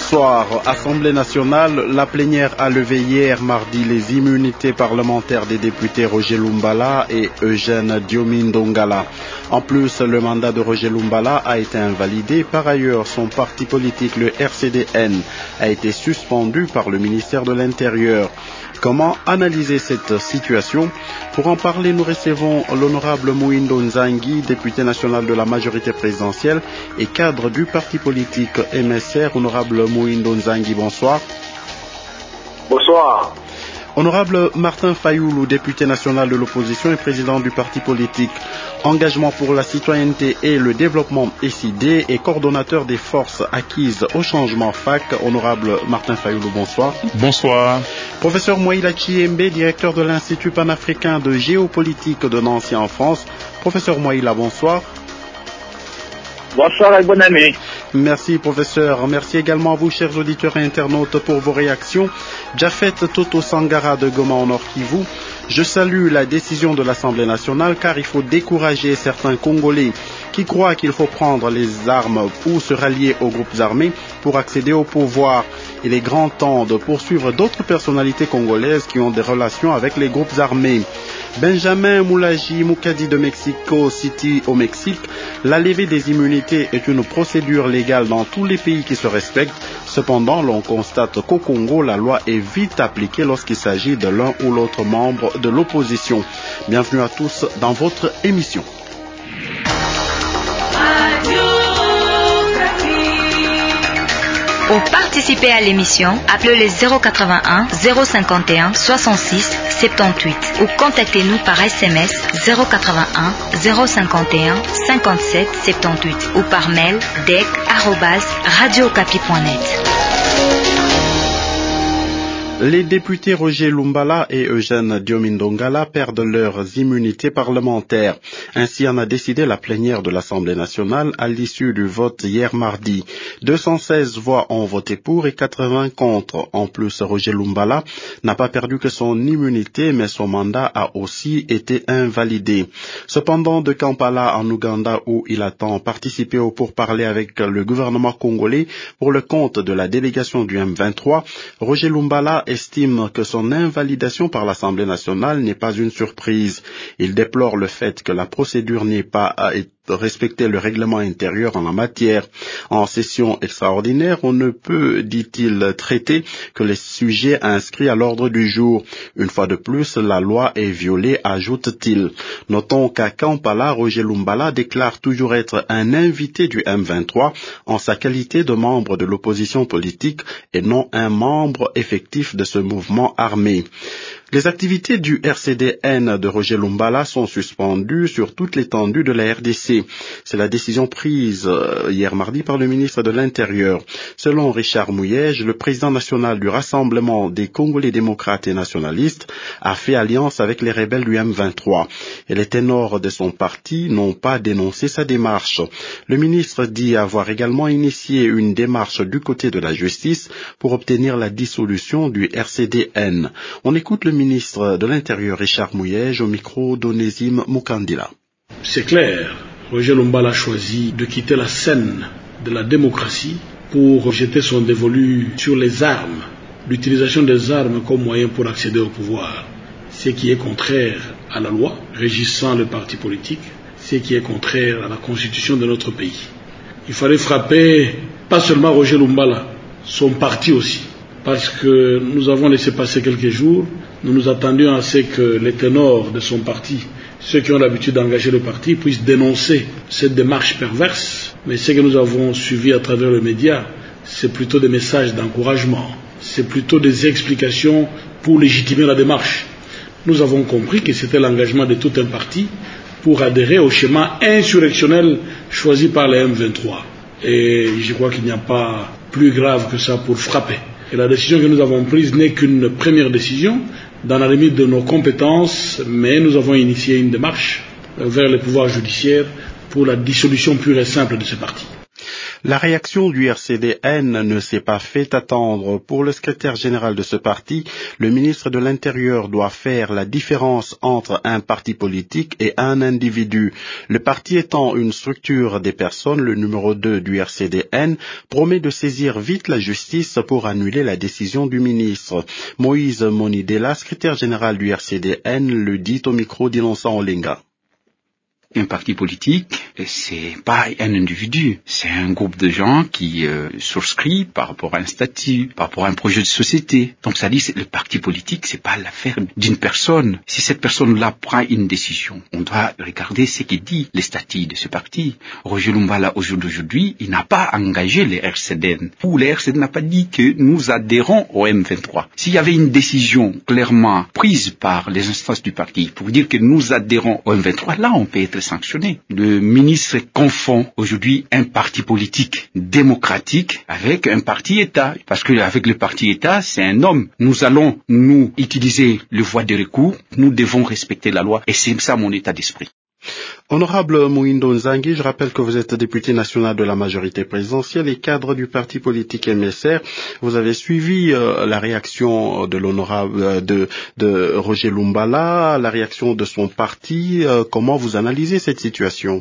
Bonsoir. Assemblée nationale, la plénière a levé hier mardi les immunités parlementaires des députés Roger Lumbala et Eugène Diomindongala. En plus, le mandat de Roger Lumbala a été invalidé. Par ailleurs, son parti politique, le RCDN, a été suspendu par le ministère de l'Intérieur. Comment analyser cette situation? Pour en parler, nous recevons l'honorable Mouindo Nzangi, député national de la majorité présidentielle et cadre du parti politique MSR. Honorable Mouindo Nzangi, bonsoir. Bonsoir. Honorable Martin Fayoulou, député national de l'opposition et président du parti politique Engagement pour la citoyenneté et le développement SID et coordonnateur des forces acquises au changement FAC. Honorable Martin Fayoulou, bonsoir. Bonsoir. Professeur Mouaïla Chiembe, directeur de l'Institut panafricain de géopolitique de Nancy en France. Professeur Mouaïla, bonsoir. Bonsoir et bonne année. Merci professeur. Merci également à vous chers auditeurs et internautes pour vos réactions. Jafet Toto Sangara de Goma en Nord Kivu. Je salue la décision de l'Assemblée nationale car il faut décourager certains Congolais qui croient qu'il faut prendre les armes ou se rallier aux groupes armés pour accéder au pouvoir. Il est grand temps de poursuivre d'autres personnalités congolaises qui ont des relations avec les groupes armés. Benjamin Moulaji Moukadi de Mexico City au Mexique, la levée des immunités est une procédure légale dans tous les pays qui se respectent. Cependant, l'on constate qu'au Congo, la loi est vite appliquée lorsqu'il s'agit de l'un ou l'autre membre de l'opposition. Bienvenue à tous dans votre émission. Pour participer à l'émission, appelez le 081 051 66 78 ou contactez-nous par SMS 081 051 57 78 ou par mail dec@radiocapi.net. Les députés Roger Lumbala et Eugène Diomindongala perdent leurs immunités parlementaires. Ainsi en a décidé la plénière de l'Assemblée nationale à l'issue du vote hier mardi. 216 voix ont voté pour et 80 contre. En plus, Roger Lumbala n'a pas perdu que son immunité, mais son mandat a aussi été invalidé. Cependant, de Kampala en Ouganda, où il attend participer au pourparlers avec le gouvernement congolais pour le compte de la délégation du M23, Roger Lumbala estime que son invalidation par l'Assemblée nationale n'est pas une surprise. Il déplore le fait que la procédure n'ait pas respecter le règlement intérieur en la matière. En session extraordinaire, on ne peut, dit-il, traiter que les sujets inscrits à l'ordre du jour. Une fois de plus, la loi est violée, ajoute-t-il. Notons qu'à Kampala, Roger Lumbala déclare toujours être un invité du M23 en sa qualité de membre de l'opposition politique et non un membre effectif de ce mouvement armé. Les activités du RCDN de Roger Lumbala sont suspendues sur toute l'étendue de la RDC. C'est la décision prise hier mardi par le ministre de l'Intérieur. Selon Richard Mouyège, le président national du Rassemblement des Congolais démocrates et nationalistes a fait alliance avec les rebelles du M23. Et les ténors de son parti n'ont pas dénoncé sa démarche. Le ministre dit avoir également initié une démarche du côté de la justice pour obtenir la dissolution du RCDN. On écoute le ministre de l'Intérieur Richard Mouyège au micro d'Onésime Moukandila. C'est clair, Roger Lumbala a choisi de quitter la scène de la démocratie pour jeter son dévolu sur les armes, l'utilisation des armes comme moyen pour accéder au pouvoir, ce qui est contraire à la loi régissant le parti politique, ce qui est contraire à la constitution de notre pays. Il fallait frapper pas seulement Roger Lumbala, son parti aussi, parce que nous avons laissé passer quelques jours. Nous nous attendions à ce que les ténors de son parti, ceux qui ont l'habitude d'engager le parti, puissent dénoncer cette démarche perverse. Mais ce que nous avons suivi à travers les médias, c'est plutôt des messages d'encouragement. C'est plutôt des explications pour légitimer la démarche. Nous avons compris que c'était l'engagement de tout un parti pour adhérer au schéma insurrectionnel choisi par les M23. Et je crois qu'il n'y a pas plus grave que ça pour frapper. Et la décision que nous avons prise n'est qu'une première décision, dans la limite de nos compétences, mais nous avons initié une démarche vers le pouvoir judiciaire pour la dissolution pure et simple de ce parti. La réaction du RCDN ne s'est pas fait attendre. Pour le secrétaire général de ce parti, le ministre de l'Intérieur doit faire la différence entre un parti politique et un individu. Le parti étant une structure des personnes, le numéro 2 du RCDN promet de saisir vite la justice pour annuler la décision du ministre. Moïse Monidela, secrétaire général du RCDN, le dit au micro d'Innocent Olenga. Un parti politique, c'est pas un individu, c'est un groupe de gens qui souscrit par rapport à un statut, par rapport à un projet de société. Donc ça dit, le parti politique, c'est pas l'affaire d'une personne. Si cette personne-là prend une décision, on doit regarder ce qu'il dit, les statuts de ce parti. Roger Lumbala, aujourd'hui, il n'a pas engagé les RCDN, ou les RCDN n'a pas dit que nous adhérons au M23. S'il y avait une décision clairement prise par les instances du parti pour dire que nous adhérons au M23, là on peut être sanctionné. Le ministre confond aujourd'hui un parti politique démocratique avec un parti État. Parce que avec le parti État, c'est un homme. Nous allons nous utiliser le voie de recours. Nous devons respecter la loi. Et c'est ça mon état d'esprit. Honorable Mouindo Nzangi, je rappelle que vous êtes député national de la majorité présidentielle et cadre du parti politique MSR. Vous avez suivi la réaction de l'honorable de Roger Lumbala, la réaction de son parti. Comment vous analysez cette situation?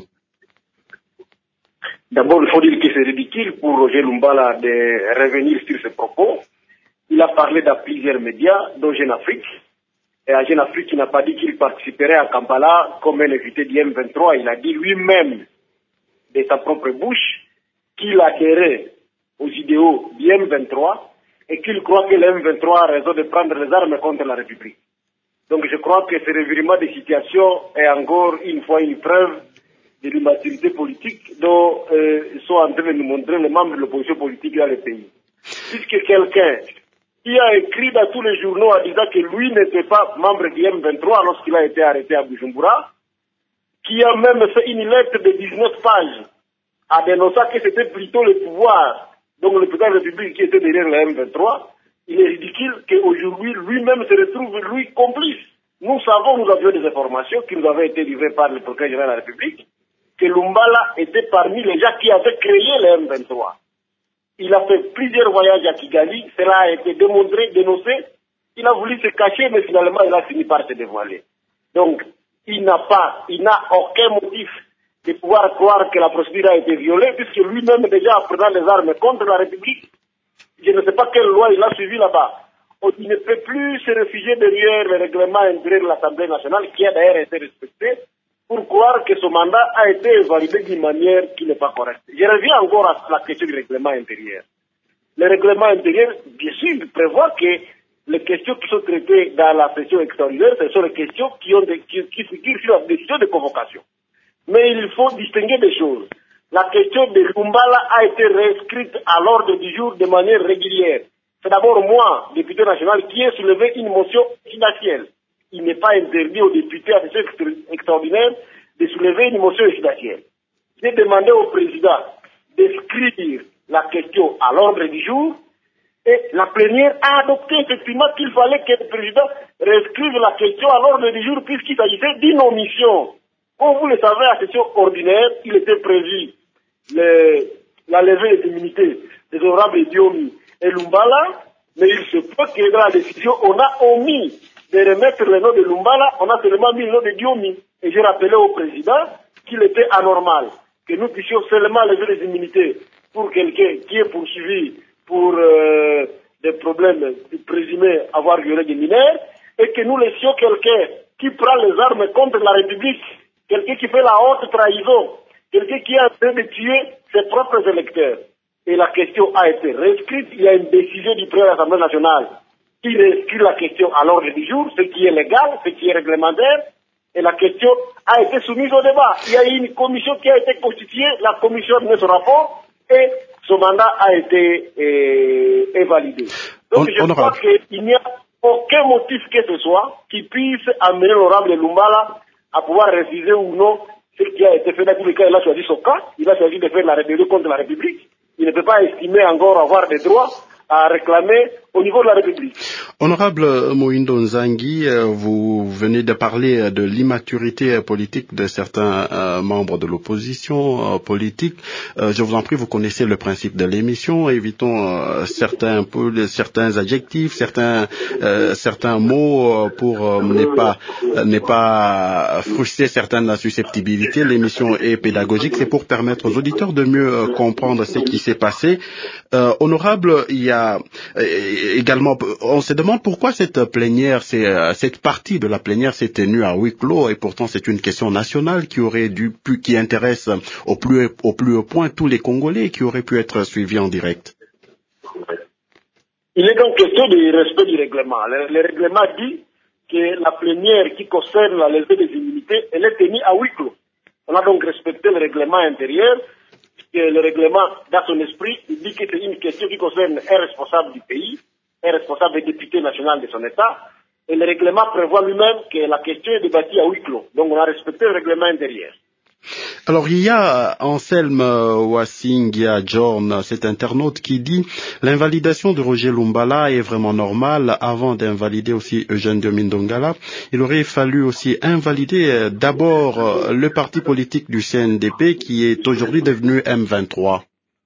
D'abord, il faut dire que c'est ridicule pour Roger Lumbala de revenir sur ses propos. Il a parlé dans plusieurs médias, dont Jeune Afrique. Et à Jeune Afrique, il n'a pas dit qu'il participerait à Kampala comme un invité du M23. Il a dit lui-même, de sa propre bouche, qu'il adhérait aux idéaux du M23 et qu'il croit que le M23 a raison de prendre les armes contre la République. Donc je crois que ce revirement de situation est encore une fois une preuve de l'immaturité politique dont sont en train de nous montrer les membres de l'opposition politique dans le pays. Puisque quelqu'un qui a écrit dans tous les journaux en disant que lui n'était pas membre du M23 lorsqu'il a été arrêté à Bujumbura, qui a même fait une lettre de 19 pages en dénonçant que c'était plutôt le pouvoir, donc le président de la République qui était derrière le M23, il est ridicule qu'aujourd'hui lui-même se retrouve lui complice. Nous savons, nous avions des informations qui nous avaient été livrées par le procureur général de la République, que Lumbala était parmi les gens qui avaient créé le M23. Il a fait plusieurs voyages à Kigali, cela a été démontré, dénoncé. Il a voulu se cacher, mais finalement, il a fini par se dévoiler. Donc, il n'a aucun motif de pouvoir croire que la procédure a été violée, puisque lui-même, déjà, en prenant les armes contre la République, je ne sais pas quelle loi il a suivi là-bas. Il ne peut plus se réfugier derrière le règlement intérieur de l'Assemblée nationale, qui a d'ailleurs été respecté, pour croire que son mandat a été validé d'une manière qui n'est pas correcte. Je reviens encore à la question du règlement intérieur. Le règlement intérieur, bien sûr, prévoit que les questions qui sont traitées dans la session extraordinaire, ce sont les questions qui figurent sur la décision de convocation. Mais il faut distinguer des choses. La question de Lumbala a été réinscrite à l'ordre du jour de manière régulière. C'est d'abord moi, député national, qui ai soulevé une motion financière. Il n'est pas interdit aux députés à session extraordinaire de soulever une motion financière. J'ai demandé au président d'inscrire la question à l'ordre du jour et la plénière a adopté effectivement qu'il fallait que le président réinscrive la question à l'ordre du jour puisqu'il s'agissait d'une omission. Comme vous le savez, à session ordinaire, il était prévu la levée des immunités des honorables Diomi et Lumbala, mais il se peut que dans la décision, on a omis de remettre le nom de Lumbala, on a seulement mis le nom de Diomi. Et j'ai rappelé au président qu'il était anormal, que nous puissions seulement lever les immunités pour quelqu'un qui est poursuivi pour des problèmes présumés avoir violé des mineurs, et que nous laissions quelqu'un qui prend les armes contre la République, quelqu'un qui fait la haute trahison, quelqu'un qui est en train de tuer ses propres électeurs. Et la question a été réinscrite, il y a une décision du président de l'Assemblée nationale qui réinscrit la question à l'ordre du jour, ce qui est légal, ce qui est réglementaire, et la question a été soumise au débat. Il y a une commission qui a été constituée, la commission a donné son rapport, et son mandat a été validé. Donc je crois qu'il n'y a aucun motif que ce soit qui puisse amener l'honorable Lumbala à pouvoir refuser ou non ce qui a été fait. Dans tous les cas, il a choisi son cas, il a choisi de faire la rébellion contre la République. Il ne peut pas estimer encore avoir des droits à réclamer au niveau de la République. Honorable Mohindo Nzangi, vous venez de parler de l'immaturité politique de certains membres de l'opposition politique. Je vous en prie, vous connaissez le principe de l'émission. Évitons certains adjectifs, certains mots pour ne pas frustrer certaines susceptibilités. L'émission est pédagogique, c'est pour permettre aux auditeurs de mieux comprendre ce qui s'est passé. Honorable, il y a également, on se demande pourquoi cette plénière, cette partie de la plénière s'est tenue à huis clos, et pourtant c'est une question nationale qui intéresse au plus haut point tous les Congolais, qui aurait pu être suivie en direct. Il est donc question du respect du règlement. Le règlement dit que la plénière qui concerne la levée des immunités, elle est tenue à huis clos. On a donc respecté le règlement intérieur, que le règlement, dans son esprit, il dit que c'est une question qui concerne un responsable du pays, un responsable député national de son État, et le règlement prévoit lui-même que la question est débattue à huis clos. Donc on a respecté le règlement intérieur. Alors il y a Anselme Wassingia John, cet internaute qui dit l'invalidation de Roger Lumbala est vraiment normale. Avant d'invalider aussi Eugène Diomindongala, il aurait fallu aussi invalider d'abord le parti politique du CNDP qui est aujourd'hui devenu M23.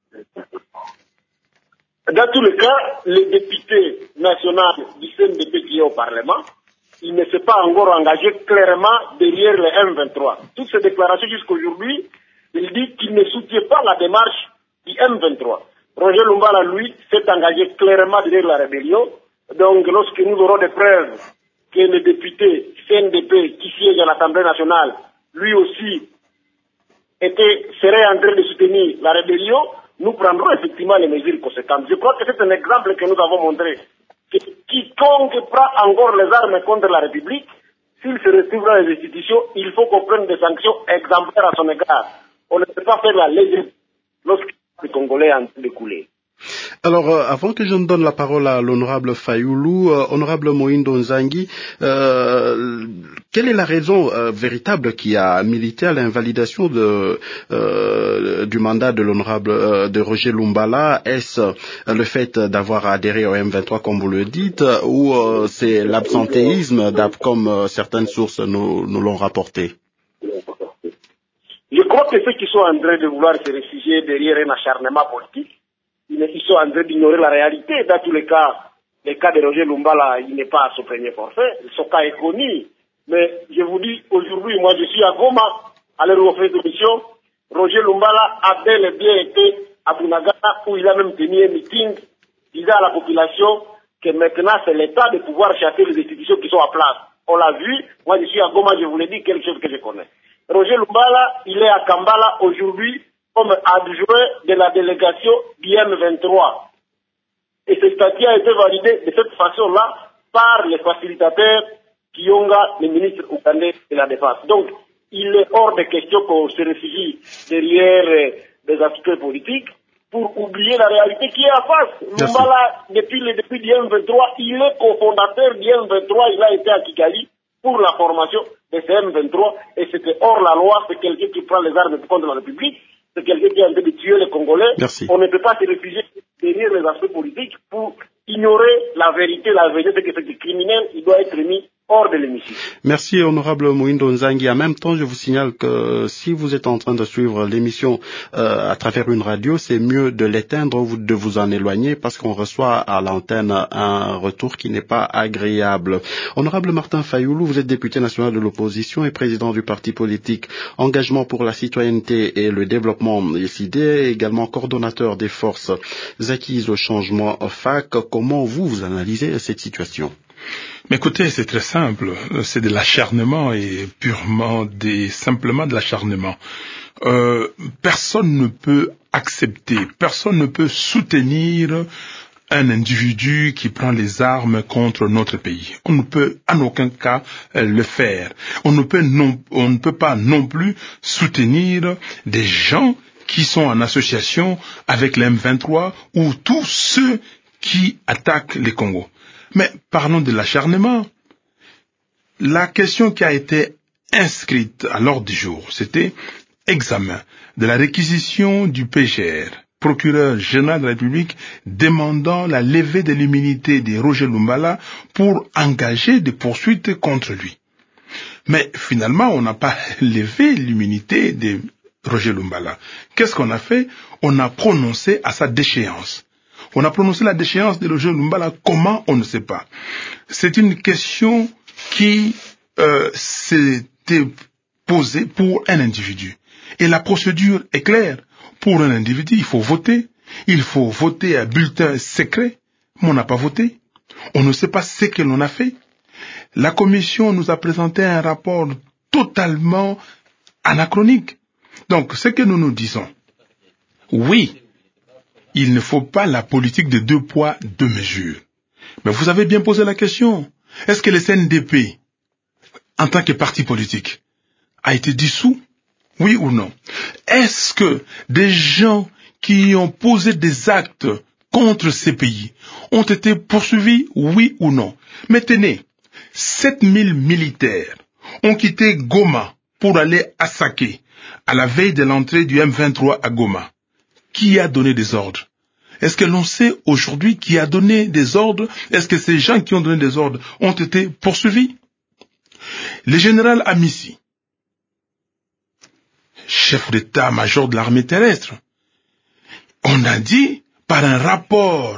Dans tous les cas, le député national du CNDP qui est au Parlement, il ne s'est pas encore engagé clairement derrière le M23. Toutes ces déclarations jusqu'aujourd'hui, il dit qu'il ne soutient pas la démarche du M23. Roger Lumbala, lui, s'est engagé clairement derrière la rébellion. Donc, lorsque nous aurons des preuves que le député CNDP qui siège à l'Assemblée nationale, lui aussi, serait en train de soutenir la rébellion, nous prendrons effectivement les mesures conséquentes. Je crois que c'est un exemple que nous avons montré. Que quiconque prend encore les armes contre la République, s'il se retrouve dans les institutions, il faut qu'on prenne des sanctions exemplaires à son égard. On ne peut pas faire la légèreté lorsque le Congolais est en train de couler. Alors, avant que je ne donne la parole à l'honorable Fayoulou, honorable Mohindo Nzangi, quelle est la raison véritable qui a milité à l'invalidation du mandat de l'honorable de Roger Lumbala? Est-ce le fait d'avoir adhéré au M23 comme vous le dites, ou c'est l'absentéisme, comme certaines sources nous l'ont rapporté? Je crois que ceux qui sont en train de vouloir se réfugier derrière un acharnement politique, ils sont en train d'ignorer la réalité. Dans tous les cas de Roger Lumbala, il n'est pas à son premier forfait. Son cas est connu. Mais je vous dis, aujourd'hui, moi je suis à Goma, à l'heure où on fait de mission. Roger Lumbala a bel et bien été à Bunagana, où il a même tenu un meeting disant à la population que maintenant c'est l'état de pouvoir chasser les institutions qui sont en place. On l'a vu, moi je suis à Goma, je vous l'ai dit, quelque chose que je connais. Roger Lumbala, il est à Kambala aujourd'hui comme adjoint de la délégation du M23. Et ce statut a été validé de cette façon-là par les facilitateurs Kionga, le ministre ougandais de la Défense. Donc, il est hors de question qu'on se réfugie derrière des aspects politiques pour oublier la réalité qui est en face. Lumbala, depuis le début du M23, il est cofondateur du M23, il a été à Kigali pour la formation de ce M23, et c'était hors la loi, c'est quelqu'un qui prend les armes contre la République, c'est quelqu'un qui est en train de tuer les Congolais. Merci. On ne peut pas se réfugier derrière les aspects politiques pour ignorer la vérité, c'est que c'est criminel, il doit être mis hors de l'hémicycle. Merci, honorable Mohindo Nzangi. En même temps, je vous signale que si vous êtes en train de suivre l'émission à travers une radio, c'est mieux de l'éteindre ou de vous en éloigner parce qu'on reçoit à l'antenne un retour qui n'est pas agréable. Honorable Martin Fayoulou, vous êtes député national de l'opposition et président du parti politique Engagement pour la citoyenneté et le développement décidé, également coordonnateur des forces acquises au changement FAC. Comment vous analysez cette situation? Mais écoutez, c'est très simple, c'est de l'acharnement et simplement de l'acharnement. Personne ne peut accepter, personne ne peut soutenir un individu qui prend les armes contre notre pays. On ne peut en aucun cas le faire. On ne peut pas non plus soutenir des gens qui sont en association avec le M23 ou tous ceux qui attaquent les Congos. Mais parlons de l'acharnement. La question qui a été inscrite à l'ordre du jour, c'était examen de la réquisition du PGR procureur général de la République demandant la levée de l'immunité de Roger Lumbala pour engager des poursuites contre lui. Mais finalement, on n'a pas levé l'immunité de Roger Lumbala. Qu'est-ce qu'on a fait? On a prononcé à sa déchéance. On a prononcé la déchéance de Roger Lumbala. Comment? On ne sait pas. C'est une question qui s'était posée pour un individu. Et la procédure est claire. Pour un individu, il faut voter. Il faut voter à bulletin secret. Mais on n'a pas voté. On ne sait pas ce que l'on a fait. La commission nous a présenté un rapport totalement anachronique. Donc, ce que nous disons, oui, il ne faut pas la politique de 2 poids, 2 mesures. Mais vous avez bien posé la question. Est-ce que le CNDP, en tant que parti politique, a été dissous? Oui ou non? Est-ce que des gens qui ont posé des actes contre ces pays ont été poursuivis? Oui ou non? Mais tenez, 7000 militaires ont quitté Goma pour aller à Saké, à la veille de l'entrée du M23 à Goma. Qui a donné des ordres? Est-ce que l'on sait aujourd'hui qui a donné des ordres? Est-ce que ces gens qui ont donné des ordres ont été poursuivis? Le général Amissi, chef d'état-major de l'armée terrestre, on a dit par un rapport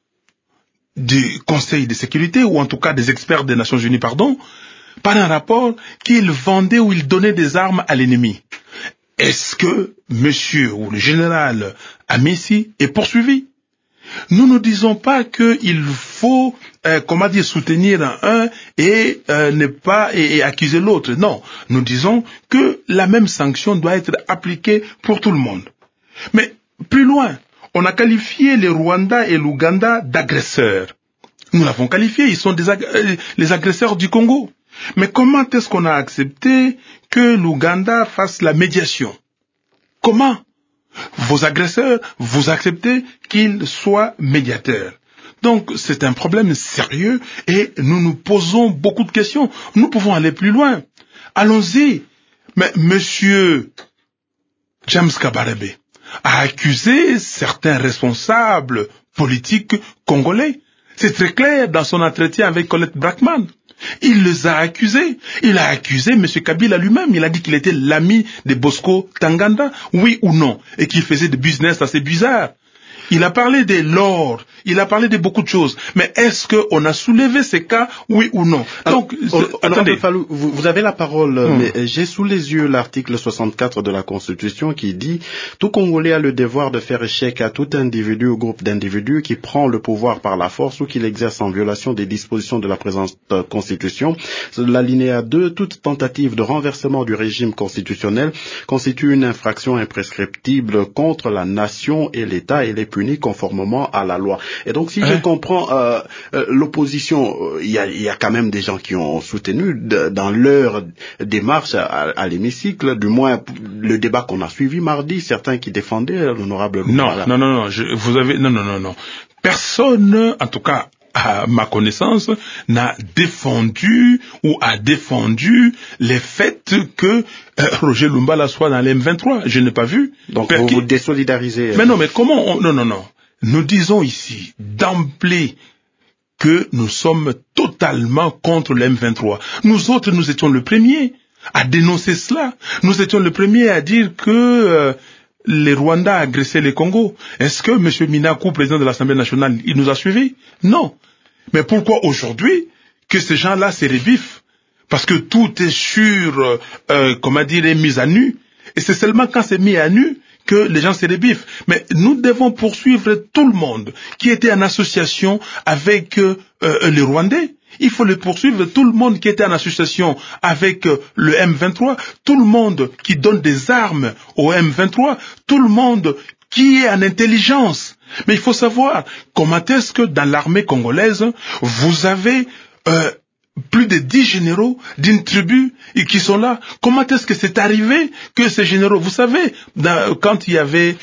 du Conseil de sécurité, ou en tout cas des experts des Nations Unies, par un rapport qu'il vendait ou il donnait des armes à l'ennemi. Est-ce que monsieur ou le général Amissi est poursuivi? Nous ne disons pas qu'il faut, soutenir un et ne pas et accuser l'autre. Non, nous disons que la même sanction doit être appliquée pour tout le monde. Mais plus loin, on a qualifié le Rwanda et l'Ouganda d'agresseurs. Nous l'avons qualifié, ils sont les agresseurs du Congo. Mais comment est-ce qu'on a accepté que l'Ouganda fasse la médiation? Comment? Vos agresseurs, vous acceptez qu'ils soient médiateurs. Donc c'est un problème sérieux et nous nous posons beaucoup de questions. Nous pouvons aller plus loin. Allons-y. Mais monsieur James Kabarebe a accusé certains responsables politiques congolais. C'est très clair dans son entretien avec Colette Brackman. Il les a accusés. Il a accusé M. Kabila lui-même. Il a dit qu'il était l'ami de Bosco Tanganda, oui ou non, et qu'il faisait des business assez bizarres. Il a parlé de l'or, il a parlé de beaucoup de choses. Mais est-ce qu'on a soulevé ces cas, oui ou non? Donc, attendez. Fallou, vous avez la parole, mais j'ai sous les yeux l'article 64 de la Constitution qui dit « Tout Congolais a le devoir de faire échec à tout individu ou groupe d'individus qui prend le pouvoir par la force ou qui l'exerce en violation des dispositions de la présente Constitution. » L'alinéa 2, toute tentative de renversement du régime constitutionnel constitue une infraction imprescriptible contre la nation et l'État et les puni conformément à la loi. Et donc, si je comprends l'opposition, il y a quand même des gens qui ont soutenu dans leur démarche à l'hémicycle, du moins le débat qu'on a suivi mardi, certains qui défendaient l'honorable Lumbala. Non. Personne, en tout cas, à ma connaissance, n'a défendu ou a défendu les faits que Roger Lumbala soit dans l'M23. Je n'ai pas vu. Donc vous désolidarisez. Mais non, mais comment Non. Nous disons ici, d'emblée, que nous sommes totalement contre l'M23. Nous autres, nous étions le premier à dénoncer cela. Nous étions le premier à dire que les Rwandais a agressé les Congo. Est-ce que M. Minakou, président de l'Assemblée nationale, il nous a suivis? Non. Mais pourquoi aujourd'hui que ces gens-là se rebiffent? Parce que tout est sur, est mis à nu. Et c'est seulement quand c'est mis à nu que les gens se rebiffent. Mais nous devons poursuivre tout le monde qui était en association avec les Rwandais. Il faut le poursuivre, tout le monde qui était en association avec le M23, tout le monde qui donne des armes au M23, tout le monde qui est en intelligence. Mais il faut savoir comment est-ce que dans l'armée congolaise, vous avez plus de 10 généraux d'une tribu qui sont là. Comment est-ce que c'est arrivé que ces généraux, vous savez, quand il y avait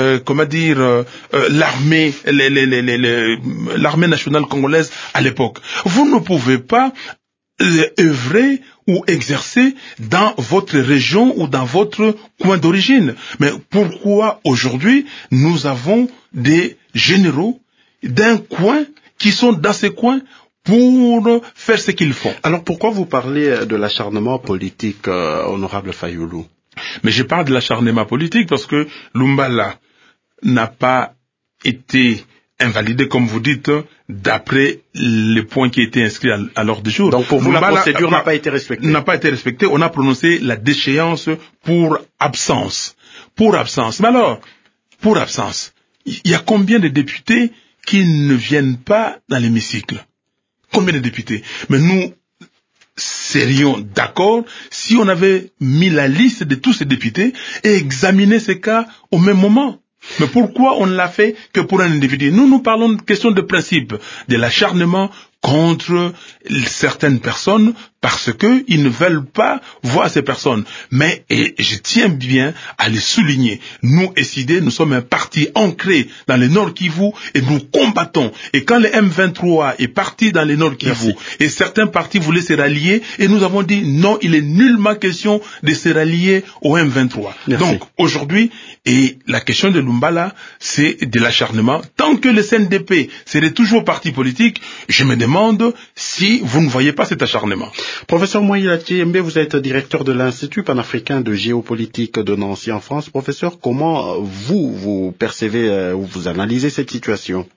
l'armée, l'armée nationale congolaise à l'époque, vous ne pouvez pas œuvrer ou exercer dans votre région ou dans votre coin d'origine. Mais pourquoi aujourd'hui nous avons des généraux d'un coin qui sont dans ces coins pour faire ce qu'ils font? Alors pourquoi vous parlez de l'acharnement politique, honorable Fayoulou? Mais je parle de l'acharnement politique parce que Lumbala n'a pas été invalidé, comme vous dites, d'après les points qui étaient inscrits à l'ordre du jour. Donc pour vous, la procédure n'a pas été respectée. N'a pas été respectée. On a prononcé la déchéance pour absence. Pour absence. Mais alors, pour absence, il y a combien de députés qui ne viennent pas dans l'hémicycle? Combien de députés? Mais nous serions d'accord si on avait mis la liste de tous ces députés et examiné ces cas au même moment. Mais pourquoi on ne l'a fait que pour un individu? Nous parlons de question de principe, de l'acharnement contre certaines personnes parce que ils ne veulent pas voir ces personnes. Mais, et je tiens bien à le souligner, nous, SID, nous sommes un parti ancré dans le Nord Kivu et nous combattons. Et quand le M23 est parti dans le Nord Kivu et certains partis voulaient se rallier, et nous avons dit non, il est nullement question de se rallier au M23. Merci. Donc, aujourd'hui, et la question de Lumbala, c'est de l'acharnement. Tant que le CNDP serait toujours parti politique, je me demande si vous ne voyez pas cet acharnement. Professeur Moïla Thiembe, vous êtes directeur de l'Institut panafricain de géopolitique de Nancy en France. Professeur, comment vous percevez ou vous analysez cette situation?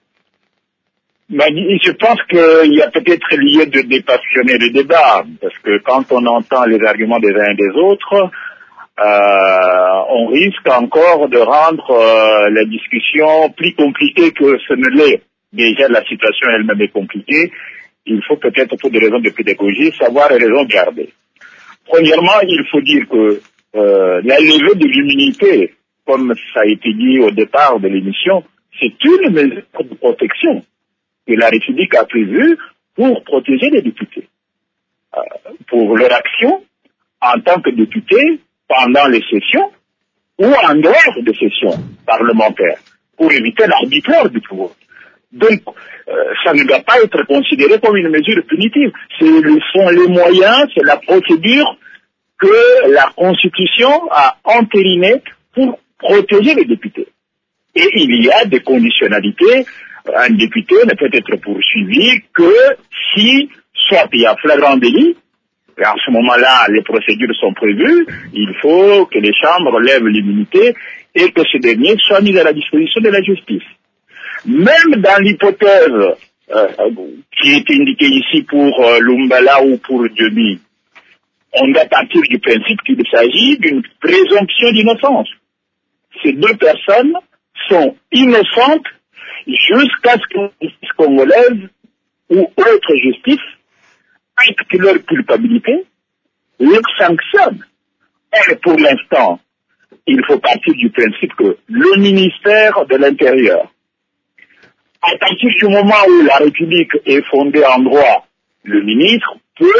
Je pense qu'il y a peut-être lieu de dépassionner le débat, parce que quand on entend les arguments des uns et des autres, on risque encore de rendre la discussion plus compliquée que ce ne l'est. Déjà, la situation elle-même est compliquée. Il faut peut-être, pour des raisons de pédagogie, savoir les raisons garder. Premièrement, il faut dire que la levée de l'immunité, comme ça a été dit au départ de l'émission, c'est une mesure de protection que la République a prévue pour protéger les députés. Pour leur action en tant que députés pendant les sessions ou en dehors des sessions parlementaires, pour éviter l'arbitraire du pouvoir. Donc, ça ne doit pas être considéré comme une mesure punitive. Ce sont les moyens, c'est la procédure que la Constitution a entériné pour protéger les députés. Et il y a des conditionnalités. Un député ne peut être poursuivi que si, soit il y a flagrant délit, et en ce moment-là, les procédures sont prévues, il faut que les chambres lèvent l'immunité et que ce dernier soit mis à la disposition de la justice. Même dans l'hypothèse qui est indiquée ici pour Lumbala ou pour Diomi, on doit partir du principe qu'il s'agit d'une présomption d'innocence. Ces deux personnes sont innocentes jusqu'à ce que la justice congolaise ou autre justice acte leur culpabilité, leur sanctionne. Et pour l'instant, il faut partir du principe que le ministère de l'Intérieur, à partir du moment où la République est fondée en droit, le ministre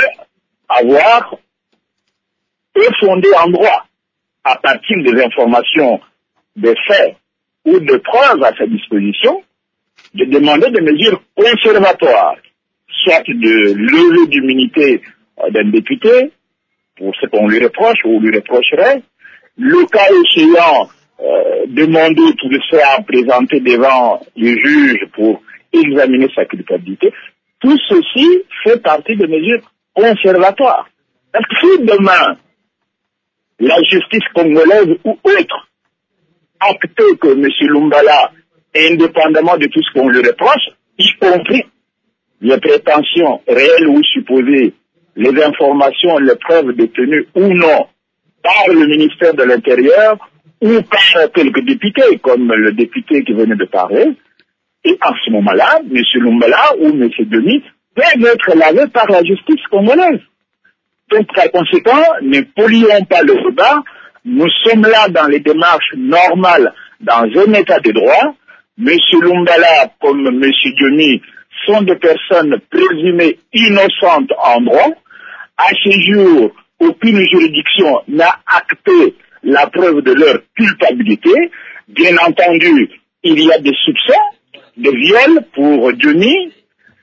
est fondé en droit, à partir des informations, des faits ou de preuves à sa disposition, de demander des mesures conservatoires, soit de lever d'immunité d'un député, pour ce qu'on lui reproche ou lui reprocherait, le cas échéant, demander tout ça présenter devant les juges pour examiner sa culpabilité. Tout ceci fait partie des mesures conservatoires. Parce que si demain, la justice congolaise ou autre acte que M. Lumbala, indépendamment de tout ce qu'on lui reproche, y compris les prétentions réelles ou supposées, les informations, les preuves détenues ou non par le ministère de l'Intérieur ou par quelques députés, comme le député qui venait de parler, et en ce moment-là, M. Lumbala ou M. Denis peuvent être lavés par la justice congolaise. Donc, par conséquent, ne polluons pas le débat. Nous sommes là dans les démarches normales, dans un état de droit. M. Lumbala, comme M. Denis, sont des personnes présumées innocentes en droit. À ce jour, aucune juridiction n'a acté la preuve de leur culpabilité. Bien entendu, il y a des soupçons de viol pour Denis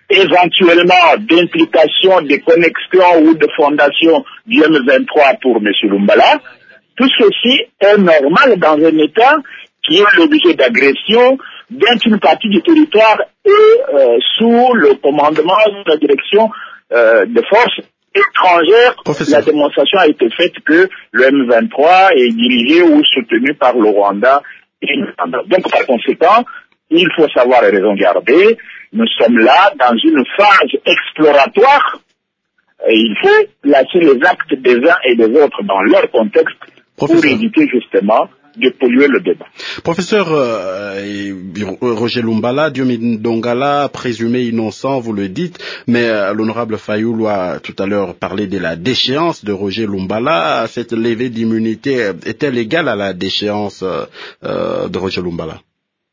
éventuellement d'implication, de connexion ou de fondation du M23 pour M. Lumbala. Tout ceci est normal dans un État qui est l'objet d'agression dont une partie du territoire est sous le commandement de la direction de forces étrangères. Professeur. La démonstration a été faite que le M23 est dirigé ou soutenu par le Rwanda et l'Uganda. Donc par conséquent, il faut savoir les raisons garder. Nous sommes là dans une phase exploratoire et il faut placer les actes des uns et des autres dans leur contexte pour éviter justement de polluer le débat. Professeur Roger Lumbala, Diomi Ndongala, présumé innocent, vous le dites, mais l'honorable Fayoulou a tout à l'heure parlé de la déchéance de Roger Lumbala. Cette levée d'immunité est-elle égale à la déchéance de Roger Lumbala?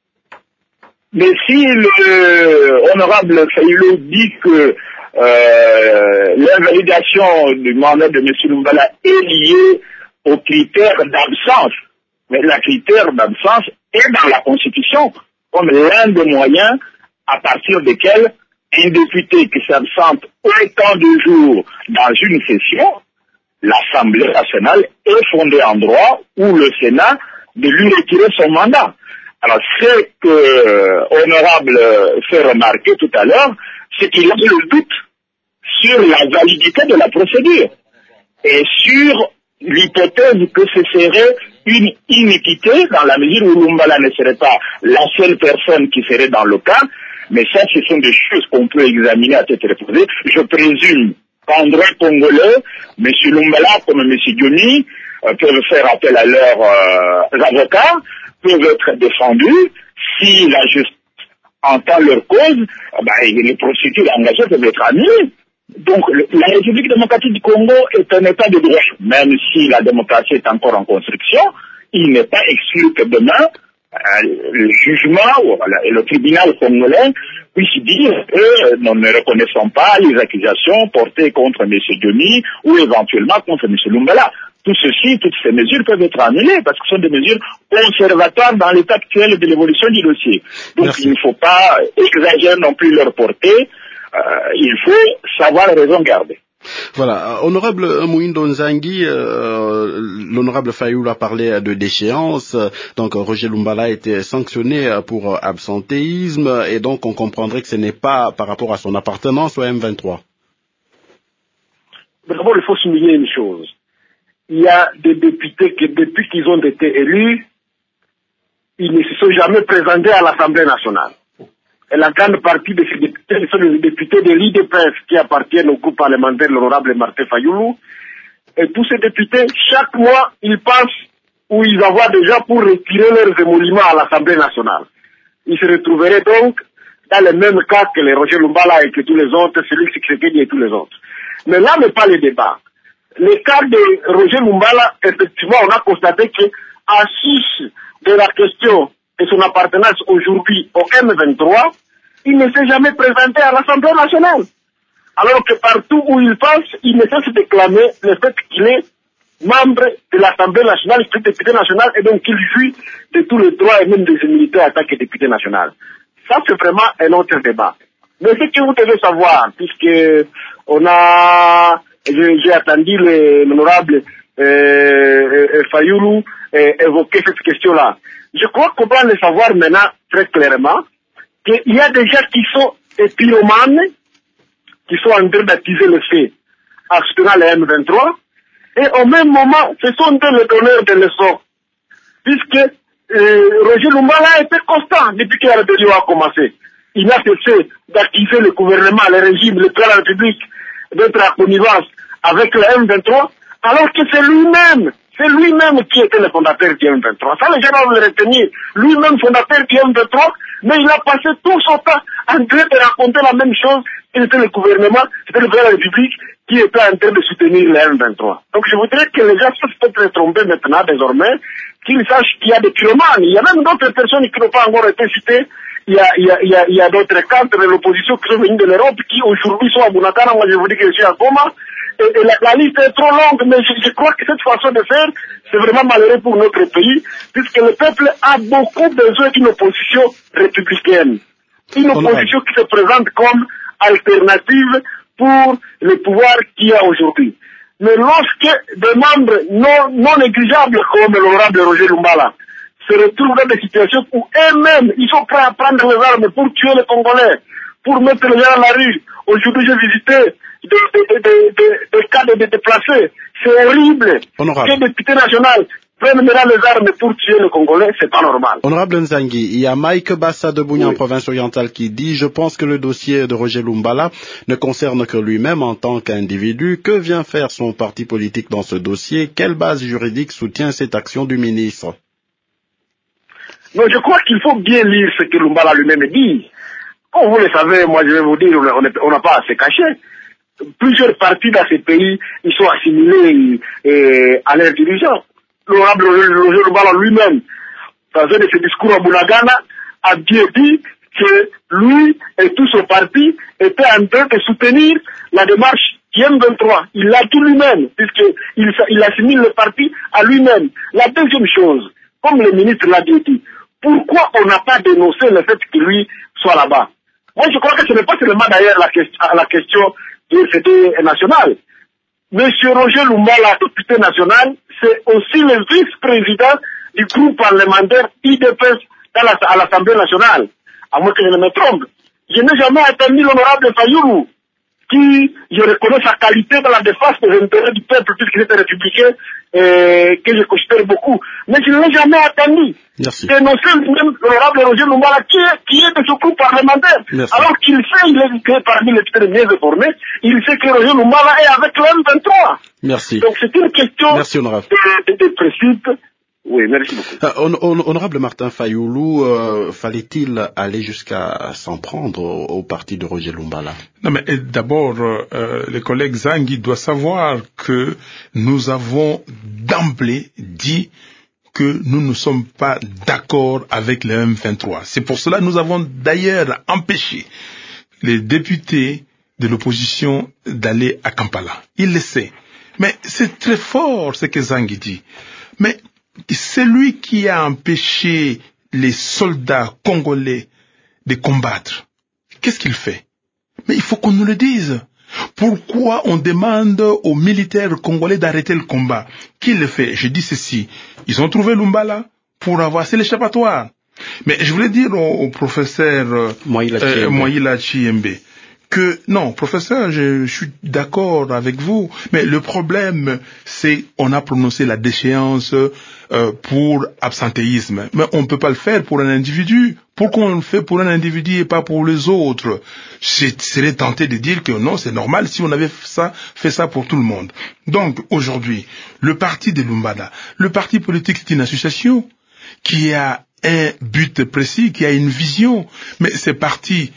Mais si le honorable Fayoulou dit que l'invalidation du mandat de M. Lumbala est liée aux critères d'absence, mais le critère d'absence est dans la Constitution comme l'un des moyens à partir desquels un député qui s'absente autant de jours dans une session, l'Assemblée nationale est fondée en droit ou le Sénat de lui retirer son mandat. Alors, ce que honorable fait remarquer tout à l'heure, c'est qu'il y a le doute sur la validité de la procédure et sur l'hypothèse que ce serait une iniquité dans la mesure où Lumbala ne serait pas la seule personne qui serait dans le cas, mais ça, ce sont des choses qu'on peut examiner à tête reposée. Je présume qu'en droit congolais, M. Lumbala comme M. Diomi peuvent faire appel à leurs avocats, peuvent être défendus. Si la justice entend leur cause, les procédures engagées peuvent être annulées. Donc, la République démocratique du Congo est un État de droit. Même si la démocratie est encore en construction, il n'est pas exclu que demain, le jugement et le tribunal congolais puissent dire que nous ne reconnaissons pas les accusations portées contre M. Diomi ou éventuellement contre M. Lumbala. Tout ceci, toutes ces mesures peuvent être annulées parce que ce sont des mesures conservatoires dans l'état actuel de l'évolution du dossier. Donc, merci. Il ne faut pas exagérer non plus leur portée. Il faut savoir raison garder. Voilà, honorable Mouindo Nzangi, l'honorable Fayoulou a parlé de déchéance, donc Roger Lumbala a été sanctionné pour absentéisme et donc on comprendrait que ce n'est pas par rapport à son appartenance au M23. D'abord, il faut souligner une chose. Il y a des députés qui, depuis qu'ils ont été élus, ils ne se sont jamais présentés à l'Assemblée nationale. Et la grande partie de ces députés sont les députés de l'IDPS qui appartiennent au groupe parlementaire, l'honorable Martin Fayoulou. Et tous ces députés, chaque mois, ils passent ou ils envoient déjà pour retirer leurs émoluments à l'Assemblée nationale. Ils se retrouveraient donc dans le même cas que les Roger Lumbala et que tous les autres, Félix Tshisekedi et tous les autres. Mais là n'est pas le débat. Le cas de Roger Lumbala, effectivement, on a constaté qu'à 6 de la question et son appartenance aujourd'hui au M23, il ne s'est jamais présenté à l'Assemblée nationale. Alors que partout où il passe, il ne cesse de clamer le fait qu'il est membre de l'Assemblée nationale, qu'il est député national et donc qu'il jouit de tous les droits et même des immunités en tant que député national. Ça, c'est vraiment un autre débat. Mais ce que vous devez savoir, puisque j'ai attendu l'honorable Fayoulou évoquer cette question-là. Je crois qu'on doit le savoir maintenant très clairement qu'il y a des gens qui sont pyromanes, qui sont en train d'attiser le feu en soutenant le M23, et au même moment, ce sont eux les donneurs de leçons. Puisque Roger Lumbala a été constant depuis que la rébellion a commencé. Il a cessé d'accuser le gouvernement, le régime, le président de la République d'être en connivence avec le M23, alors que c'est lui-même qui était le fondateur du M23. Ça, les gens doivent le retenir. Lui-même fondateur du M23, mais il a passé tout son temps en train de raconter la même chose. C'était le gouvernement, c'était le président de la République qui était en train de soutenir le M23. Donc je voudrais que les gens se peut-être tromper maintenant, désormais, qu'ils sachent qu'il y a des pyromanes. Il y a même d'autres personnes qui n'ont pas encore été citées. Il y a d'autres cadres de l'opposition qui sont venus de l'Europe, qui aujourd'hui sont à Bunagana. Moi, je vous dis que je suis à Goma. Et la liste est trop longue, mais je crois que cette façon de faire, c'est vraiment malheureux pour notre pays, puisque le peuple a beaucoup besoin d'une opposition républicaine. Une opposition qui se présente comme alternative pour le pouvoir qu'il y a aujourd'hui. Mais lorsque des membres non négligeables comme l'honorable Roger Lumbala se retrouvent dans des situations où eux-mêmes, ils sont prêts à prendre les armes pour tuer les Congolais, pour mettre les gens à la rue. Aujourd'hui, j'ai visité des cas de déplacés. C'est horrible. Honorable. Que député national prennent maintenant les armes pour tuer les Congolais, c'est pas normal. Honorable Nzangi, il y a Mike Bassa de Bunia en Oui. province orientale qui dit « Je pense que le dossier de Roger Lumbala ne concerne que lui-même en tant qu'individu. Que vient faire son parti politique dans ce dossier? Quelle base juridique soutient cette action du ministre ?» Mais je crois qu'il faut bien lire ce que Lumbala lui-même dit. Comme vous le savez, moi je vais vous dire, on n'a pas à se cacher. Plusieurs partis dans ces pays, ils sont assimilés à leurs dirigeants. L'honorable Roger Lumbala lui-même, dans un de ses discours à Bunagana, a bien dit que lui et tout son parti étaient en train de soutenir la démarche M23. Il l'a dit lui-même, puisqu'il assimile le parti à lui-même. La deuxième chose, comme le ministre l'a dit, pourquoi on n'a pas dénoncé le fait que lui soit là-bas? Moi, je crois que ce n'est pas seulement d'ailleurs la question de l'Université nationale. Monsieur Roger Lumbala, député national, c'est aussi le vice-président du groupe parlementaire IDPS à l'Assemblée nationale. À moins que je ne me trompe. Je n'ai jamais entendu l'honorable Fayoulou, qui, je reconnais sa qualité dans la défense des intérêts du peuple, puisqu'il était républicain, que je considère beaucoup. Mais je ne l'ai jamais entendu dénoncer même l'honorable Roger Lumbala, qui est de ce groupe parlementaire. Merci. Alors qu'il sait, il est parmi les députés les mieux informés, il sait que Roger Lumbala est avec le M23. Merci. Donc c'est une question de principe. Oui, merci beaucoup. Honorable Martin Fayoulou, fallait-il aller jusqu'à s'en prendre au parti de Roger Lumbala? Non, mais d'abord, le collègue Zangui doit savoir que nous avons d'emblée dit que nous ne sommes pas d'accord avec le M23. C'est pour cela que nous avons d'ailleurs empêché les députés de l'opposition d'aller à Kampala. Il le sait. Mais c'est très fort ce que Zangui dit. Mais c'est lui qui a empêché les soldats congolais de combattre. Qu'est-ce qu'il fait? Mais il faut qu'on nous le dise. Pourquoi on demande aux militaires congolais d'arrêter le combat? Qui le fait? Je dis ceci. Ils ont trouvé Lumbala pour avoir... C'est l'échappatoire. Mais je voulais dire au professeur Moïla Chiembe que, non, professeur, je suis d'accord avec vous, mais le problème, c'est on a prononcé la déchéance pour absentéisme. Mais on ne peut pas le faire pour un individu. Pourquoi on le fait pour un individu et pas pour les autres? Je serais tenté de dire que non, c'est normal si on avait fait ça pour tout le monde. Donc, aujourd'hui, le parti de Lumbala, le parti politique, c'est une association qui a un but précis, qui a une vision. Mais ces partis,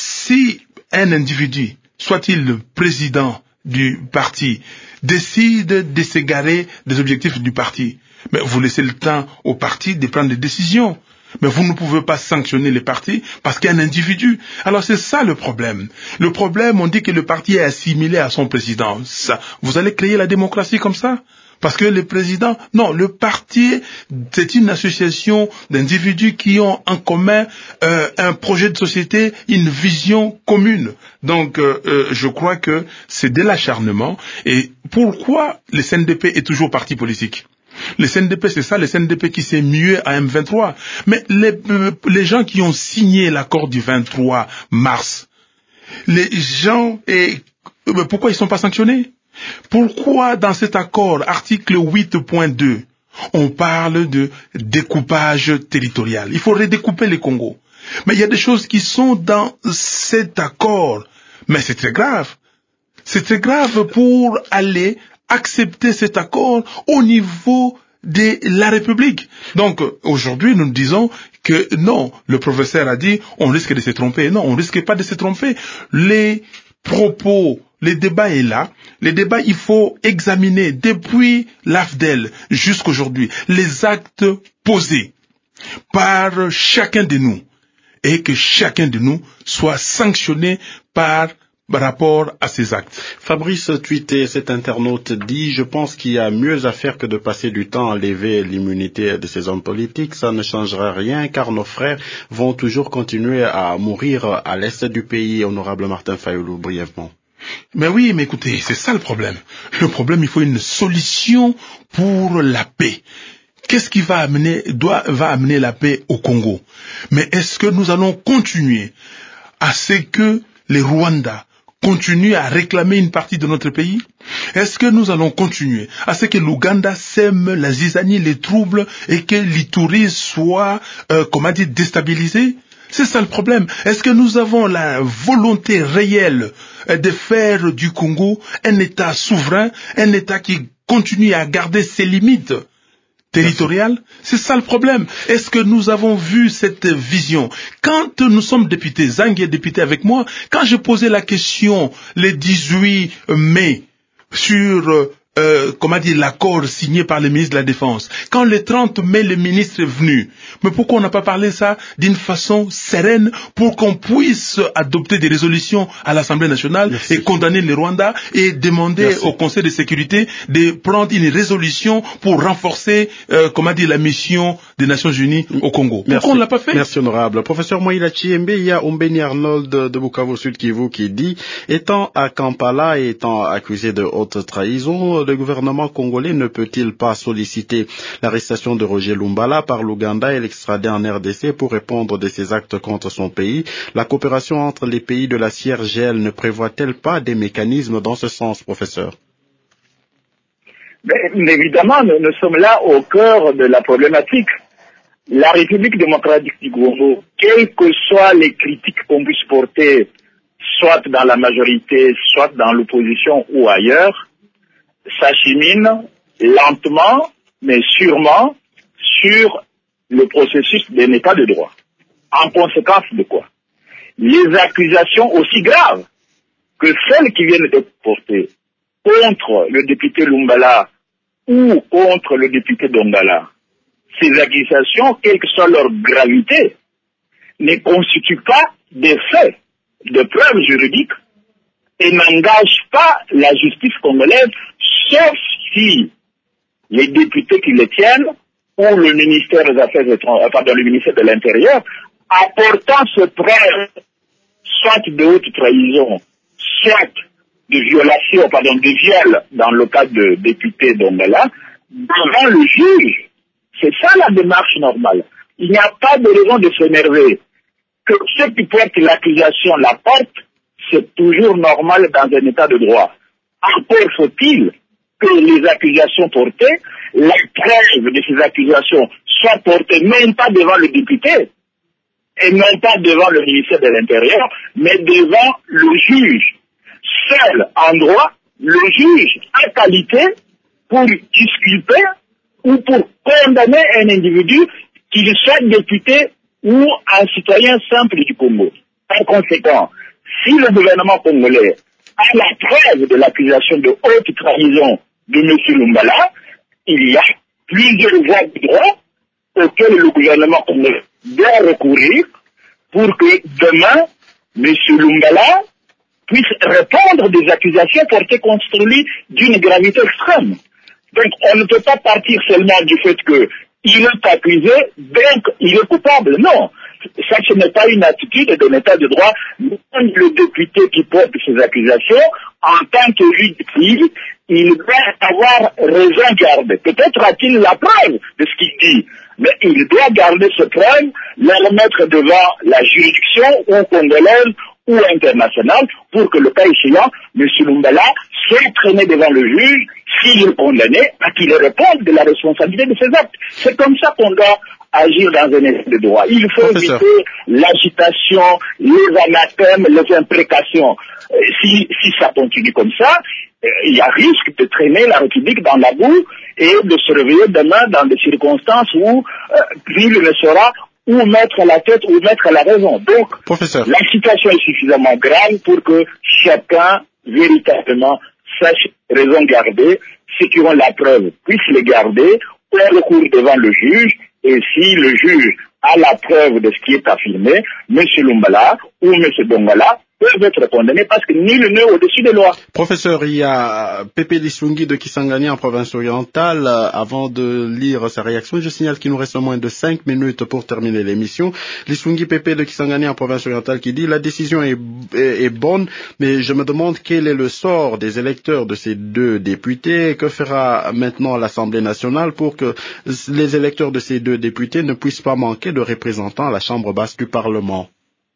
si un individu, soit-il le président du parti, décide de s'égarer des objectifs du parti, mais vous laissez le temps au parti de prendre des décisions. Mais vous ne pouvez pas sanctionner les partis parce qu'il y a un individu. Alors c'est ça le problème. Le problème, on dit que le parti est assimilé à son président. Ça, vous allez créer la démocratie comme ça? Parce que le président, non, le parti, c'est une association d'individus qui ont en commun un projet de société, une vision commune. Donc, je crois que c'est de l'acharnement. Et pourquoi le CNDP est toujours parti politique? Le CNDP, c'est ça, le CNDP qui s'est mué à M23. Mais les gens qui ont signé l'accord du 23 mars, les gens, pourquoi ils sont pas sanctionnés? Pourquoi dans cet accord, article 8.2, on parle de découpage territorial? Il faudrait découper le Congo. Mais il y a des choses qui sont dans cet accord. Mais c'est très grave. C'est très grave pour aller accepter cet accord au niveau de la République. Donc, aujourd'hui, nous disons que non, le professeur a dit, on risque de se tromper. Non, on risque pas de se tromper. Les propos, le débat est là. Le débat, il faut examiner depuis l'AFDEL jusqu'aujourd'hui les actes posés par chacun de nous et que chacun de nous soit sanctionné par par rapport à ces actes. Fabrice Tuité, cet internaute, dit « Je pense qu'il y a mieux à faire que de passer du temps à lever l'immunité de ces hommes politiques. Ça ne changera rien car nos frères vont toujours continuer à mourir à l'est du pays. » Honorable Martin Fayoulou, brièvement. Mais oui, mais écoutez, c'est ça le problème. Le problème, il faut une solution pour la paix. Qu'est-ce qui va amener la paix au Congo? Mais est-ce que nous allons continuer à ce que les Rwandais continuent à réclamer une partie de notre pays? Est-ce que nous allons continuer à ce que l'Ouganda sème la zizanie, les troubles et que l'Ituri soit, déstabilisé? C'est ça le problème. Est-ce que nous avons la volonté réelle de faire du Congo un État souverain, un État qui continue à garder ses limites territoriales? C'est ça le problème. Est-ce que nous avons vu cette vision? Quand nous sommes députés, Zang est député avec moi, quand je posais la question le 18 mai sur l'accord signé par le ministre de la Défense. Quand le 30 mai, le ministre est venu. Mais pourquoi on n'a pas parlé ça d'une façon sereine pour qu'on puisse adopter des résolutions à l'Assemblée nationale et condamner le Rwanda et demander au Conseil de sécurité de prendre une résolution pour renforcer, la mission des Nations Unies au Congo. Pourquoi on ne l'a pas fait? Merci honorable. Professeur Moïla Chiembe, il y a Ombeni Arnold de Bukavu Sud Kivu qui dit, étant à Kampala et étant accusé de haute trahison, le gouvernement congolais ne peut-il pas solliciter l'arrestation de Roger Lumbala par l'Ouganda et l'extrader en RDC pour répondre de ses actes contre son pays? La coopération entre les pays de la CIRGL ne prévoit-elle pas des mécanismes dans ce sens, professeur? Mais évidemment, nous sommes là au cœur de la problématique. La République démocratique du Congo, quelles que soient les critiques qu'on puisse porter, soit dans la majorité, soit dans l'opposition ou ailleurs, s'achemine lentement, mais sûrement, sur le processus d'un état de droit. En conséquence de quoi? Les accusations aussi graves que celles qui viennent d'être portées contre le député Lumbala ou contre le député Dongala, ces accusations, quelle que soit leur gravité, ne constituent pas des faits, de preuves juridiques et n'engagent pas la justice congolaise, sauf si les députés qui les tiennent ou le ministère des Affaires étrangères, le ministère de l'Intérieur, apportant ce preuve, soit de haute trahison, soit de violation, de viol dans le cas de député Dongala, devant le juge. C'est ça la démarche normale. Il n'y a pas de raison de s'énerver. Que ceux qui portent l'accusation la portent, c'est toujours normal dans un état de droit. Encore faut-il que les accusations portées, la preuve de ces accusations soit portée même pas devant le député, et même pas devant le ministère de l'Intérieur, mais devant le juge. Seul en droit, le juge a qualité pour disculper ou pour condamner un individu, qu'il soit député ou un citoyen simple du Congo. Par conséquent, si le gouvernement congolais a la preuve de l'accusation de haute trahison de M. Lumbala, il y a plusieurs voies de droit auxquelles le gouvernement congolais doit recourir pour que demain, M. Lumbala puisse répondre des accusations portées contre lui d'une gravité extrême. Donc on ne peut pas partir seulement du fait qu'il est accusé, donc il est coupable. Non, ça ce n'est pas une attitude d'un état de droit. Même le député qui porte ces accusations, en tant que victime, il doit avoir raison garder. Peut-être a-t-il la preuve de ce qu'il dit, mais il doit garder ce preuve, le remettre devant la juridiction ou congolaise ou internationale pour que le cas échéant, M. Lumbala soit traîné devant le juge, s'il est condamné, à qu'il réponde de la responsabilité de ses actes. C'est comme ça qu'on doit agir dans un état de droit. Il faut éviter l'agitation, les anathèmes, les imprécations. Si ça continue comme ça, il y a risque de traîner la République dans la boue et de se réveiller demain dans des circonstances où il ne saura où mettre la tête ou mettre la raison. Donc, professeur, la situation est suffisamment grave pour que chacun véritablement sache raison garder, ceux qui ont la preuve puissent les garder, ou recours devant le juge, et si le juge a la preuve de ce qui est affirmé, M. Lumbala ou M. Dongala peuvent être condamnés parce que nul n'est au-dessus des lois. Professeur, il y a Pepe Lisungi de Kisangani en province orientale. Avant de lire sa réaction, je signale qu'il nous reste moins de 5 minutes pour terminer l'émission. Lisungi Pepe de Kisangani en province orientale qui dit « La décision est bonne, mais je me demande quel est le sort des électeurs de ces deux députés. Que fera maintenant l'Assemblée nationale pour que les électeurs de ces deux députés ne puissent pas manquer de représentants à la Chambre basse du Parlement ?»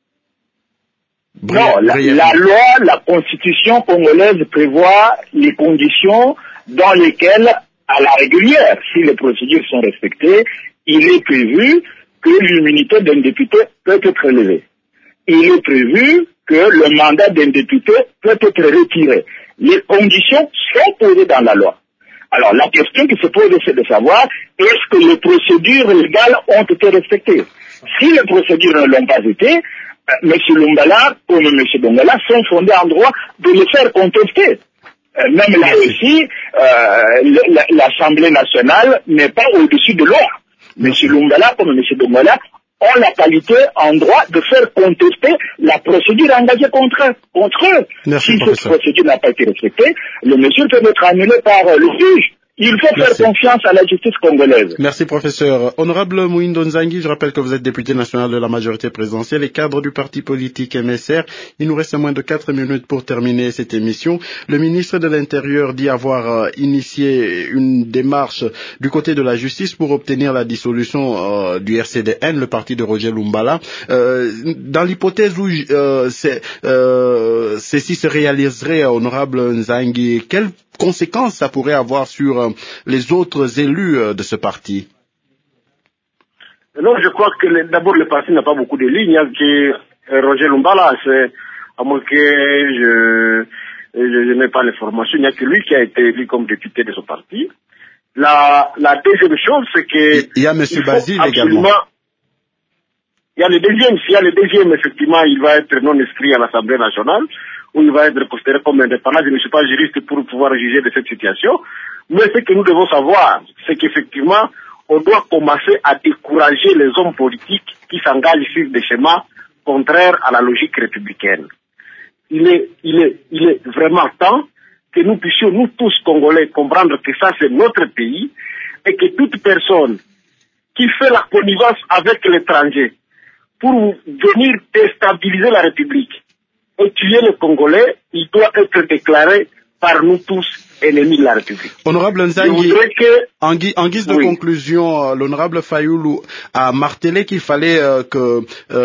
Non, la loi, la constitution congolaise prévoit les conditions dans lesquelles, à la régulière, si les procédures sont respectées, il est prévu que l'immunité d'un député peut être élevée. Il est prévu que le mandat d'un député peut être retiré. Les conditions sont posées dans la loi. Alors, la question qui se pose, c'est de savoir, est-ce que les procédures légales ont été respectées? Si les procédures ne l'ont pas été, M. Lumbala comme M. Dongala sont fondés en droit de le faire contester. Même là aussi, l'Assemblée nationale n'est pas au-dessus de loi. M. Lumbala comme M. Dongala ont la qualité en droit de faire contester la procédure engagée contre eux. Merci, si professeur. Cette procédure n'a pas été respectée, le monsieur peut être annulé par le juge. Il faut faire confiance à la justice congolaise. Merci, professeur. Honorable Mouindo Nzangi, je rappelle que vous êtes député national de la majorité présidentielle et cadre du parti politique MSR. Il nous reste moins de 4 minutes pour terminer cette émission. Le ministre de l'Intérieur dit avoir initié une démarche du côté de la justice pour obtenir la dissolution du RCDN, le parti de Roger Lumbala. Dans l'hypothèse où ceci se réaliserait, honorable Nzangi, quelle conséquences ça pourrait avoir sur les autres élus de ce parti? Non, je crois que d'abord le parti n'a pas beaucoup de lignes. Il n'y a que Roger Lumbala, à moins que je n'ai pas l'information, il n'y a que lui qui a été élu comme député de ce parti. La deuxième chose, c'est que... Il y a M. Basile également. Il y a le deuxième, effectivement, il va être non inscrit à l'Assemblée nationale, où il va être considéré comme indépendant. Je ne suis pas juriste pour pouvoir juger de cette situation. Mais ce que nous devons savoir, c'est qu'effectivement, on doit commencer à décourager les hommes politiques qui s'engagent sur des schémas contraires à la logique républicaine. Il est vraiment temps que nous puissions, nous tous Congolais, comprendre que ça c'est notre pays et que toute personne qui fait la connivence avec l'étranger pour venir déstabiliser la République et tuer les Congolais, il doit être déclaré par nous tous ennemis de la République. Honorable Nzangi, en guise de conclusion, l'honorable Fayoulou a martelé qu'il fallait que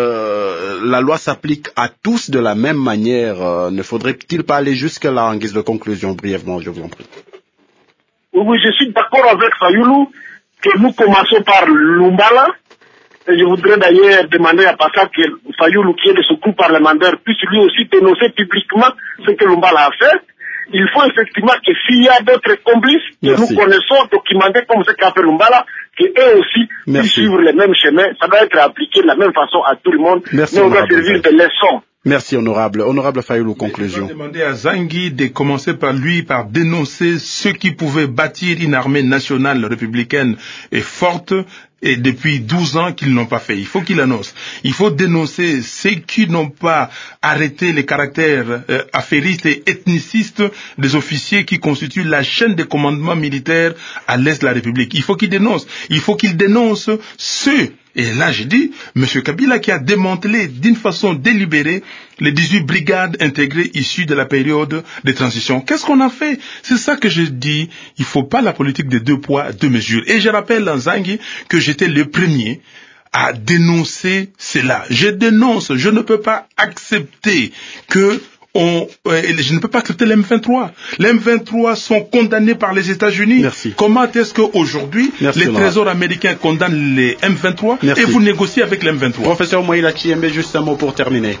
la loi s'applique à tous de la même manière. Ne faudrait-il pas aller jusque-là en guise de conclusion, brièvement, je vous en prie? Oui, je suis d'accord avec Fayoulou que nous commençons par Lumbala. Et je voudrais d'ailleurs demander à Passa que Fayoulou, qui est de ce groupe parlementaire, puisse lui aussi dénoncer publiquement ce que Lumbala a fait. Il faut effectivement que s'il y a d'autres complices que nous connaissons, documentés comme ce qu'a fait Lumbala, qu'eux aussi puissent suivre les mêmes chemins. Ça doit être appliqué de la même façon à tout le monde. Mais on doit servir de leçon. Merci, honorable. Honorable Fayoulou, conclusion. Je vais demander à Nzangi de commencer par dénoncer ceux qui pouvaient bâtir une armée nationale républicaine et forte, et depuis 12 ans qu'ils n'ont pas fait. Il faut qu'il annonce. Il faut dénoncer ceux qui n'ont pas arrêté les caractères affairistes et ethnicistes des officiers qui constituent la chaîne de commandement militaire à l'est de la République. Il faut qu'il dénonce. Il faut qu'il dénonce ceux, et là je dis, M. Kabila qui a démantelé d'une façon délibérée les 18 brigades intégrées issues de la période de transition. Qu'est-ce qu'on a fait? C'est ça que je dis. Il ne faut pas la politique de 2 poids, 2 mesures. Et je rappelle à Nzangi que j'étais le premier à dénoncer cela. Je dénonce. Je ne peux pas accepter que je ne peux pas accepter les M23. Les M23 sont condamnés par les États-Unis. Merci. Comment est-ce qu'aujourd'hui, les trésors américains condamnent les M23 et vous négociez avec les M23? Professeur Moïla Chiembe, juste un mot pour terminer.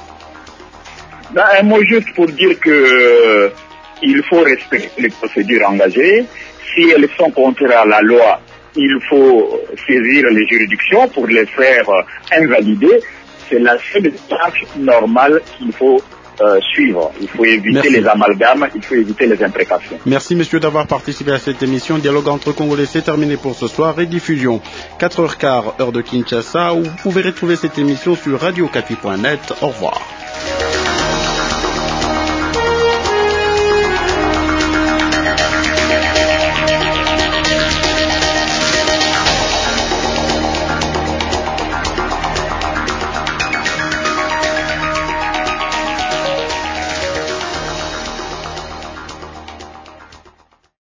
Un mot juste pour dire que il faut respecter les procédures engagées. Si elles sont contraires à la loi, il faut saisir les juridictions pour les faire invalider. C'est la seule démarche normale qu'il faut suivre. Il faut éviter les amalgames, il faut éviter les imprécations. Merci messieurs d'avoir participé à cette émission. Dialogue entre Congolais, c'est terminé pour ce soir. Rediffusion 4h15 heure de Kinshasa, où vous pouvez retrouver cette émission sur radio-okapi.net. Au revoir.